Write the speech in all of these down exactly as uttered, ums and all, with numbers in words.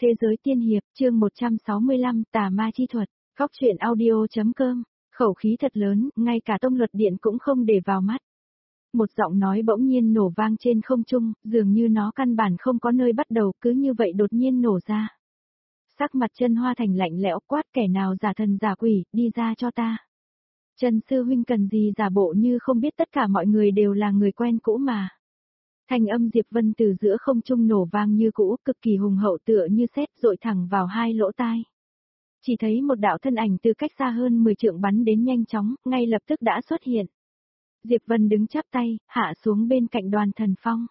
Thế giới tiên hiệp, chương một trăm sáu mươi lăm, tà ma chi thuật, góc truyện audio.com, khẩu khí thật lớn, ngay cả tông luật điện cũng không để vào mắt. Một giọng nói bỗng nhiên nổ vang trên không trung, dường như nó căn bản không có nơi bắt đầu, cứ như vậy đột nhiên nổ ra. Sắc mặt Chân Hoa Thành lạnh lẽo, quát kẻ nào giả thần giả quỷ, đi ra cho ta. Trần sư huynh cần gì giả bộ như không biết tất cả mọi người đều là người quen cũ mà. Thanh âm Diệp Vân từ giữa không trung nổ vang như cũ, cực kỳ hùng hậu tựa như sét dội thẳng vào hai lỗ tai. Chỉ thấy một đạo thân ảnh từ cách xa hơn mười trượng bắn đến nhanh chóng, ngay lập tức đã xuất hiện. Diệp Vân đứng chắp tay, hạ xuống bên cạnh Đoàn Thần Phong.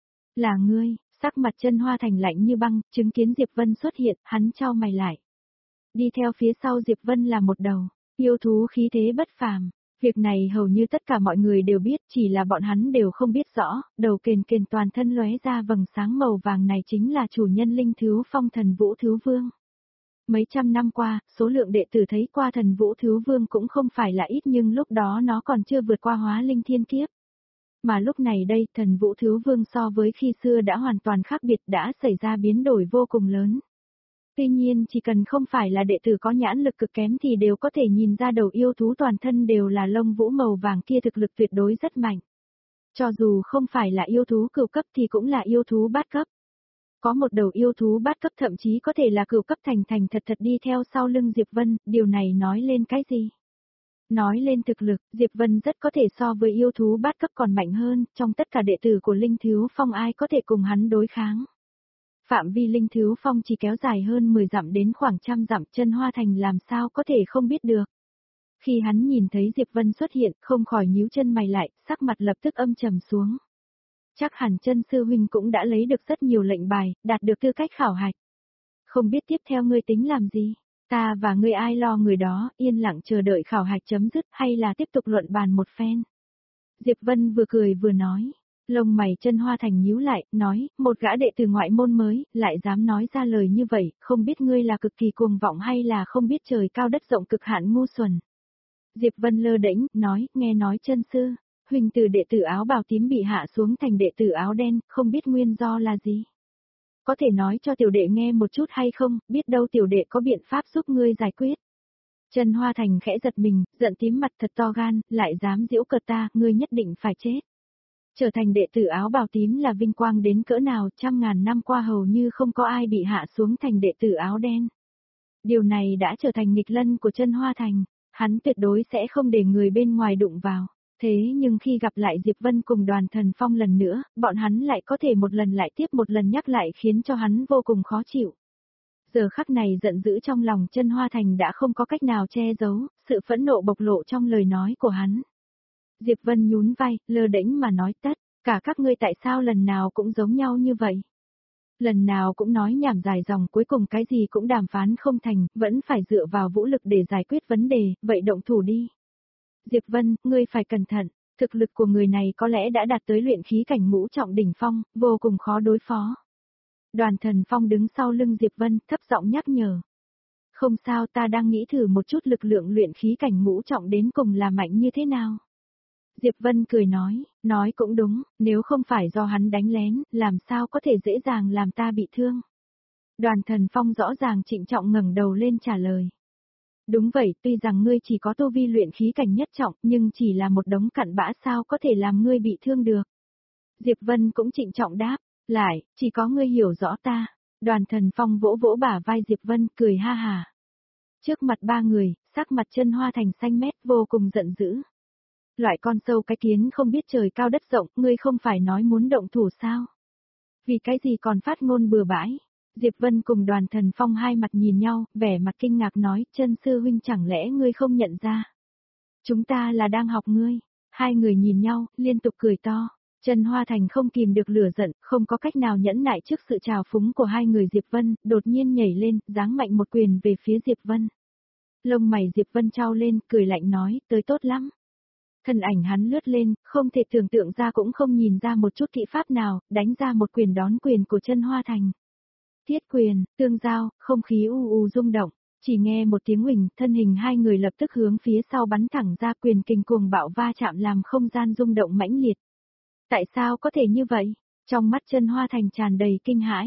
Là ngươi, sắc mặt Chân Hoa Thành lạnh như băng, chứng kiến Diệp Vân xuất hiện, hắn chau mày lại. Đi theo phía sau Diệp Vân là một đầu, yêu thú khí thế bất phàm. Việc này hầu như tất cả mọi người đều biết, chỉ là bọn hắn đều không biết rõ, đầu kền kền toàn thân lóe ra vầng sáng màu vàng này chính là chủ nhân linh thú Phong Thần Vũ Thứ Vương. Mấy trăm năm qua, số lượng đệ tử thấy qua Thần Vũ Thứ Vương cũng không phải là ít, nhưng lúc đó nó còn chưa vượt qua hóa linh thiên kiếp. Mà lúc này đây, Thần Vũ Thứ Vương so với khi xưa đã hoàn toàn khác biệt, đã xảy ra biến đổi vô cùng lớn. Tuy nhiên chỉ cần không phải là đệ tử có nhãn lực cực kém thì đều có thể nhìn ra đầu yêu thú toàn thân đều là lông vũ màu vàng kia thực lực tuyệt đối rất mạnh. Cho dù không phải là yêu thú cửu cấp thì cũng là yêu thú bát cấp. Có một đầu yêu thú bát cấp thậm chí có thể là cửu cấp thành thành thật thật đi theo sau lưng Diệp Vân, điều này nói lên cái gì? Nói lên thực lực, Diệp Vân rất có thể so với yêu thú bát cấp còn mạnh hơn, trong tất cả đệ tử của Linh Thú Phong ai có thể cùng hắn đối kháng. Phạm vi Linh Thú Phong chỉ kéo dài hơn mười dặm đến khoảng trăm dặm, Chân Hoa Thành làm sao có thể không biết được. Khi hắn nhìn thấy Diệp Vân xuất hiện, không khỏi nhíu chân mày lại, sắc mặt lập tức âm trầm xuống. Chắc hẳn Chân sư huynh cũng đã lấy được rất nhiều lệnh bài, đạt được tư cách khảo hạch. Không biết tiếp theo ngươi tính làm gì? Ta và ngươi ai lo người đó, yên lặng chờ đợi khảo hạch chấm dứt hay là tiếp tục luận bàn một phen? Diệp Vân vừa cười vừa nói. Lông mày Chân Hoa Thành nhíu lại, nói, một gã đệ tử ngoại môn mới, lại dám nói ra lời như vậy, không biết ngươi là cực kỳ cuồng vọng hay là không biết trời cao đất rộng cực hạn ngu xuẩn. Diệp Vân lơ đễnh, nói, nghe nói Chân sư, huynh từ đệ tử áo bào tím bị hạ xuống thành đệ tử áo đen, không biết nguyên do là gì. Có thể nói cho tiểu đệ nghe một chút hay không, biết đâu tiểu đệ có biện pháp giúp ngươi giải quyết. Chân Hoa Thành khẽ giật mình, giận tím mặt thật to gan, lại dám giễu cợt ta, ngươi nhất định phải chết. Trở thành đệ tử áo bào tím là vinh quang đến cỡ nào, trăm ngàn năm qua hầu như không có ai bị hạ xuống thành đệ tử áo đen. Điều này đã trở thành nghịch lân của Chân Hoa Thành, hắn tuyệt đối sẽ không để người bên ngoài đụng vào. Thế nhưng khi gặp lại Diệp Vân cùng Đoàn Thần Phong lần nữa, bọn hắn lại có thể một lần lại tiếp một lần nhắc lại khiến cho hắn vô cùng khó chịu. Giờ khắc này giận dữ trong lòng Chân Hoa Thành đã không có cách nào che giấu, sự phẫn nộ bộc lộ trong lời nói của hắn. Diệp Vân nhún vai, lơ đễnh mà nói tất, cả các ngươi tại sao lần nào cũng giống nhau như vậy? Lần nào cũng nói nhảm dài dòng, cuối cùng cái gì cũng đàm phán không thành, vẫn phải dựa vào vũ lực để giải quyết vấn đề, vậy động thủ đi. Diệp Vân, ngươi phải cẩn thận, thực lực của người này có lẽ đã đạt tới luyện khí cảnh ngũ trọng đỉnh phong, vô cùng khó đối phó. Đoàn Thần Phong đứng sau lưng Diệp Vân, thấp giọng nhắc nhở. Không sao, ta đang nghĩ thử một chút lực lượng luyện khí cảnh ngũ trọng đến cùng là mạnh như thế nào. Diệp Vân cười nói, nói cũng đúng, nếu không phải do hắn đánh lén, làm sao có thể dễ dàng làm ta bị thương. Đoàn Thần Phong rõ ràng trịnh trọng ngẩng đầu lên trả lời. Đúng vậy, tuy rằng ngươi chỉ có tu vi luyện khí cảnh nhất trọng, nhưng chỉ là một đống cặn bã sao có thể làm ngươi bị thương được. Diệp Vân cũng trịnh trọng đáp, lại, chỉ có ngươi hiểu rõ ta. Đoàn Thần Phong vỗ vỗ bả vai Diệp Vân, cười ha hà. Trước mặt ba người, sắc mặt Chân Hoa Thành xanh mét vô cùng giận dữ. Loại con sâu cái kiến không biết trời cao đất rộng, ngươi không phải nói muốn động thủ sao? Vì cái gì còn phát ngôn bừa bãi? Diệp Vân cùng Đoàn Thần Phong hai mặt nhìn nhau, vẻ mặt kinh ngạc nói, Chân sư huynh chẳng lẽ ngươi không nhận ra? Chúng ta là đang học ngươi. Hai người nhìn nhau, liên tục cười to. Chân Hoa Thành không kìm được lửa giận, không có cách nào nhẫn nại trước sự trào phúng của hai người Diệp Vân, đột nhiên nhảy lên, giáng mạnh một quyền về phía Diệp Vân. Lông mày Diệp Vân trao lên, cười lạnh nói, tới tốt lắm. Thân ảnh hắn lướt lên, không thể tưởng tượng ra cũng không nhìn ra một chút kỹ pháp nào, đánh ra một quyền đón quyền của Chân Hoa Thành. Thiết quyền, tương giao, không khí u u rung động, chỉ nghe một tiếng huỳnh, thân hình hai người lập tức hướng phía sau bắn thẳng ra, quyền kình cuồng bạo va chạm làm không gian rung động mãnh liệt. Tại sao có thể như vậy? Trong mắt Chân Hoa Thành tràn đầy kinh hãi.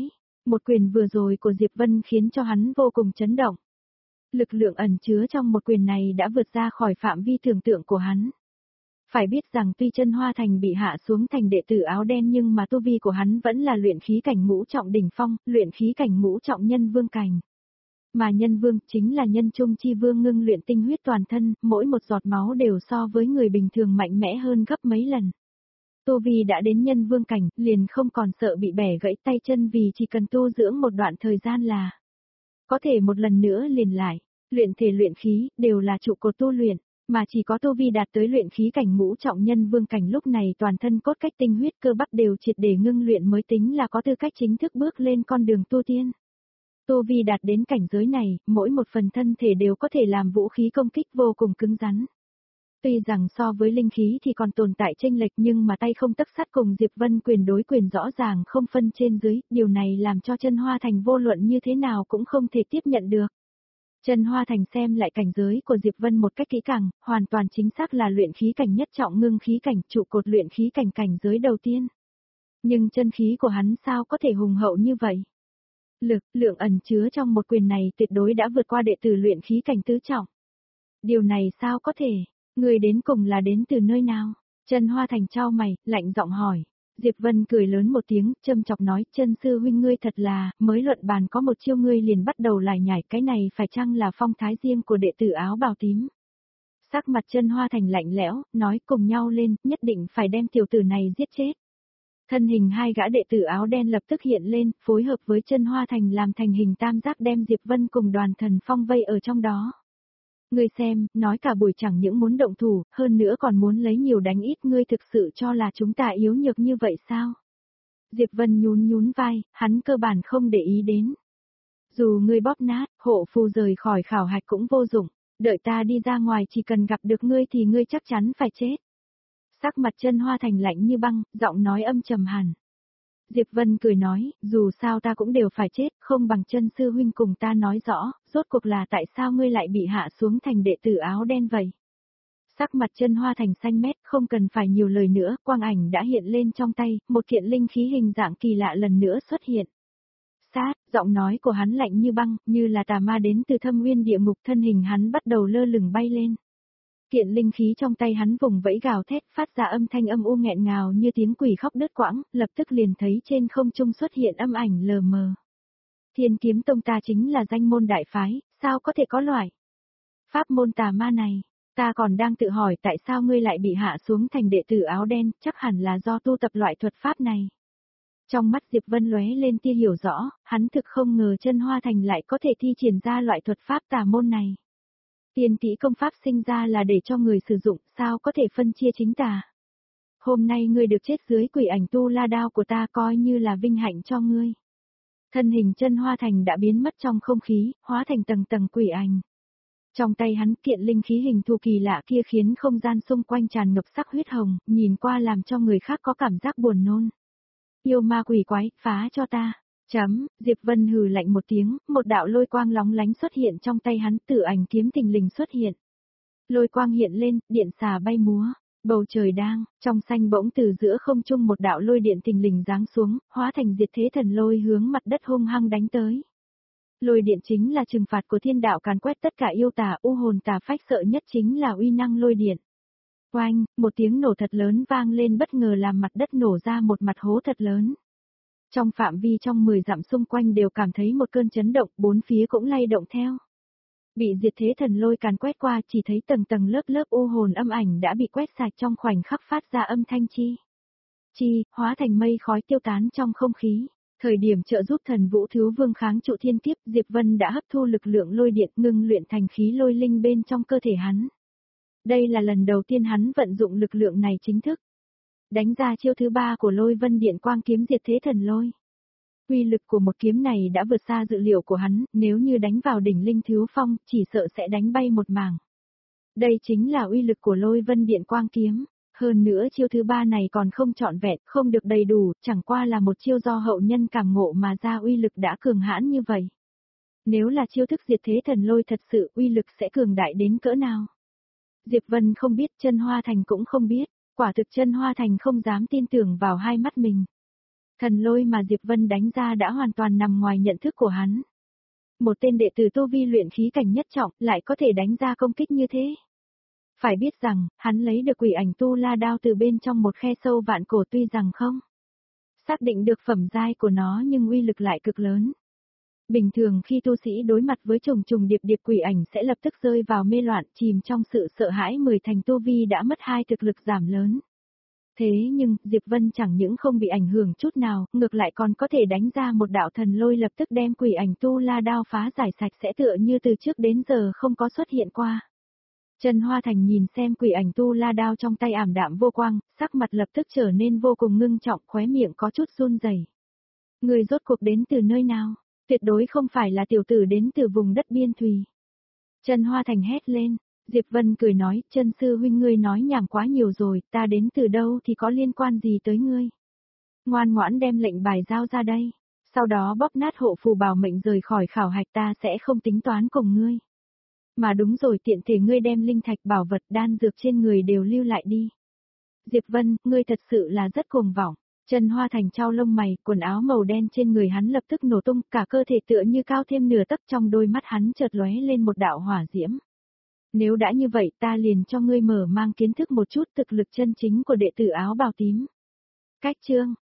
Một quyền vừa rồi của Diệp Vân khiến cho hắn vô cùng chấn động. Lực lượng ẩn chứa trong một quyền này đã vượt ra khỏi phạm vi tưởng tượng của hắn. Phải biết rằng tuy Chân Hoa Thành bị hạ xuống thành đệ tử áo đen nhưng mà tu vi của hắn vẫn là luyện khí cảnh ngũ trọng đỉnh phong, luyện khí cảnh ngũ trọng nhân vương cảnh. Mà nhân vương chính là nhân trung chi vương ngưng luyện tinh huyết toàn thân, mỗi một giọt máu đều so với người bình thường mạnh mẽ hơn gấp mấy lần. Tu vi đã đến nhân vương cảnh, liền không còn sợ bị bẻ gãy tay chân vì chỉ cần tu dưỡng một đoạn thời gian là có thể một lần nữa liền lại. Luyện thể luyện khí, đều là trụ cột tu luyện, mà chỉ có tu vi đạt tới luyện khí cảnh ngũ trọng nhân vương cảnh lúc này toàn thân cốt cách tinh huyết cơ bắp đều triệt để ngưng luyện mới tính là có tư cách chính thức bước lên con đường tu tiên. Tu vi đạt đến cảnh giới này, mỗi một phần thân thể đều có thể làm vũ khí công kích vô cùng cứng rắn. Tuy rằng so với linh khí thì còn tồn tại chênh lệch nhưng mà tay không tấc sắt cùng Diệp Vân quyền đối quyền rõ ràng không phân trên dưới, điều này làm cho Chân Hoa Thành vô luận như thế nào cũng không thể tiếp nhận được. Chân Hoa Thành xem lại cảnh giới của Diệp Vân một cách kỹ càng, hoàn toàn chính xác là luyện khí cảnh nhất trọng ngưng khí cảnh trụ cột luyện khí cảnh cảnh giới đầu tiên. Nhưng chân khí của hắn sao có thể hùng hậu như vậy? Lực, lượng ẩn chứa trong một quyền này tuyệt đối đã vượt qua đệ tử luyện khí cảnh tứ trọng. Điều này sao có thể? Người đến cùng là đến từ nơi nào? Chân Hoa Thành chau mày, lạnh giọng hỏi. Diệp Vân cười lớn một tiếng, châm chọc nói, Chân sư huynh ngươi thật là, mới luận bàn có một chiêu ngươi liền bắt đầu lải nhải, cái này phải chăng là phong thái riêng của đệ tử áo bào tím? Sắc mặt Chân Hoa Thành lạnh lẽo, nói cùng nhau lên, nhất định phải đem tiểu tử này giết chết. Thân hình hai gã đệ tử áo đen lập tức hiện lên, phối hợp với Chân Hoa Thành làm thành hình tam giác đem Diệp Vân cùng Đoàn Thần Phong vây ở trong đó. Ngươi xem, nói cả buổi chẳng những muốn động thủ, hơn nữa còn muốn lấy nhiều đánh ít, ngươi thực sự cho là chúng ta yếu nhược như vậy sao? Diệp Vân nhún nhún vai, hắn cơ bản không để ý đến. Dù ngươi bóp nát, hộ phù rời khỏi khảo hạch cũng vô dụng, đợi ta đi ra ngoài chỉ cần gặp được ngươi thì ngươi chắc chắn phải chết. Sắc mặt Chân Hoa Thành lạnh như băng, giọng nói âm trầm hẳn. Diệp Vân cười nói, dù sao ta cũng đều phải chết, không bằng Chân sư huynh cùng ta nói rõ, rốt cuộc là tại sao ngươi lại bị hạ xuống thành đệ tử áo đen vậy? Sắc mặt Chân Hoa Thành xanh mét, không cần phải nhiều lời nữa, quang ảnh đã hiện lên trong tay, một kiện linh khí hình dạng kỳ lạ lần nữa xuất hiện. Sát, giọng nói của hắn lạnh như băng, như là tà ma đến từ thâm nguyên địa ngục, thân hình hắn bắt đầu lơ lửng bay lên. Kiện linh khí trong tay hắn vùng vẫy gào thét, phát ra âm thanh âm u nghẹn ngào như tiếng quỷ khóc đứt quãng, lập tức liền thấy trên không trung xuất hiện âm ảnh lờ mờ. Thiên Kiếm Tông ta chính là danh môn đại phái, sao có thể có loại pháp môn tà ma này? Ta còn đang tự hỏi tại sao ngươi lại bị hạ xuống thành đệ tử áo đen, chắc hẳn là do tu tập loại thuật pháp này. Trong mắt Diệp Vân lóe lên tia hiểu rõ, hắn thực không ngờ Chân Hoa Thành lại có thể thi triển ra loại thuật pháp tà môn này. Tiên kỹ công pháp sinh ra là để cho người sử dụng, sao có thể phân chia chính tà. Hôm nay ngươi được chết dưới quỷ ảnh tu la đao của ta coi như là vinh hạnh cho ngươi. Thân hình Chân Hoa Thành đã biến mất trong không khí, hóa thành tầng tầng quỷ ảnh. Trong tay hắn kiện linh khí hình thù kỳ lạ kia khiến không gian xung quanh tràn ngập sắc huyết hồng, nhìn qua làm cho người khác có cảm giác buồn nôn. Yêu ma quỷ quái, phá cho ta. Chấm, Diệp Vân hừ lạnh một tiếng, một đạo lôi quang lóng lánh xuất hiện trong tay hắn, tử ảnh kiếm tình lình xuất hiện. Lôi quang hiện lên, điện xà bay múa, bầu trời đang, trong xanh bỗng từ giữa không trung một đạo lôi điện tình lình giáng xuống, hóa thành diệt thế thần lôi hướng mặt đất hung hăng đánh tới. Lôi điện chính là trừng phạt của thiên đạo càn quét tất cả yêu tà, u hồn tà phách, sợ nhất chính là uy năng lôi điện. Oanh, một tiếng nổ thật lớn vang lên bất ngờ làm mặt đất nổ ra một mặt hố thật lớn. Trong phạm vi trong mười dặm xung quanh đều cảm thấy một cơn chấn động, bốn phía cũng lay động theo. Bị diệt thế thần lôi càn quét qua chỉ thấy tầng tầng lớp lớp u hồn âm ảnh đã bị quét sạch trong khoảnh khắc phát ra âm thanh chi. Chi, hóa thành mây khói tiêu tán trong không khí. Thời điểm trợ giúp thần vũ thiếu vương kháng trụ thiên kiếp, Diệp Vân đã hấp thu lực lượng lôi điện ngưng luyện thành khí lôi linh bên trong cơ thể hắn. Đây là lần đầu tiên hắn vận dụng lực lượng này chính thức. Đánh ra chiêu thứ ba của lôi vân điện quang kiếm diệt thế thần lôi. Uy lực của một kiếm này đã vượt xa dự liệu của hắn, nếu như đánh vào đỉnh linh thiếu phong, chỉ sợ sẽ đánh bay một mảng. Đây chính là uy lực của lôi vân điện quang kiếm. Hơn nữa chiêu thứ ba này còn không trọn vẹn, không được đầy đủ, chẳng qua là một chiêu do hậu nhân cảm ngộ mà ra uy lực đã cường hãn như vậy. Nếu là chiêu thức diệt thế thần lôi thật sự uy lực sẽ cường đại đến cỡ nào? Diệp Vân không biết, Chân Hoa Thành cũng không biết, quả thực Chân Hoa Thành không dám tin tưởng vào hai mắt mình. Thần lôi mà Diệp Vân đánh ra đã hoàn toàn nằm ngoài nhận thức của hắn. Một tên đệ tử tu vi luyện khí cảnh nhất trọng lại có thể đánh ra công kích như thế. Phải biết rằng, hắn lấy được quỷ ảnh tu la đao từ bên trong một khe sâu vạn cổ tuy rằng không xác định được phẩm giai của nó nhưng uy lực lại cực lớn. Bình thường khi tu sĩ đối mặt với trùng trùng điệp điệp quỷ ảnh sẽ lập tức rơi vào mê loạn, chìm trong sự sợ hãi, mười thành tu vi đã mất hai thực lực giảm lớn. Thế nhưng, Diệp Vân chẳng những không bị ảnh hưởng chút nào, ngược lại còn có thể đánh ra một đạo thần lôi lập tức đem quỷ ảnh tu la đao phá giải sạch sẽ, tựa như từ trước đến giờ không có xuất hiện qua. Trần Hoa Thành nhìn xem quỷ ảnh tu la đao trong tay ảm đạm vô quang, sắc mặt lập tức trở nên vô cùng ngưng trọng, khóe miệng có chút run rẩy. Người rốt cuộc đến từ nơi nào? Tuyệt đối không phải là tiểu tử đến từ vùng đất biên thùy. Trần Hoa Thành hét lên. Diệp Vân cười nói, Trần sư huynh ngươi nói nhảm quá nhiều rồi, ta đến từ đâu thì có liên quan gì tới ngươi. Ngoan ngoãn đem lệnh bài giao ra đây, sau đó bóp nát hộ phù bảo mệnh rời khỏi khảo hạch, ta sẽ không tính toán cùng ngươi. Mà đúng rồi, tiện thể ngươi đem linh thạch bảo vật đan dược trên người đều lưu lại đi. Diệp Vân, ngươi thật sự là rất cuồng vọng. Trần Hoa Thành trao lông mày, quần áo màu đen trên người hắn lập tức nổ tung, cả cơ thể tựa như cao thêm nửa tấc, trong đôi mắt hắn chợt lóe lên một đạo hỏa diễm. Nếu đã như vậy ta liền cho ngươi mở mang kiến thức một chút thực lực chân chính của đệ tử áo bào tím. Cách chương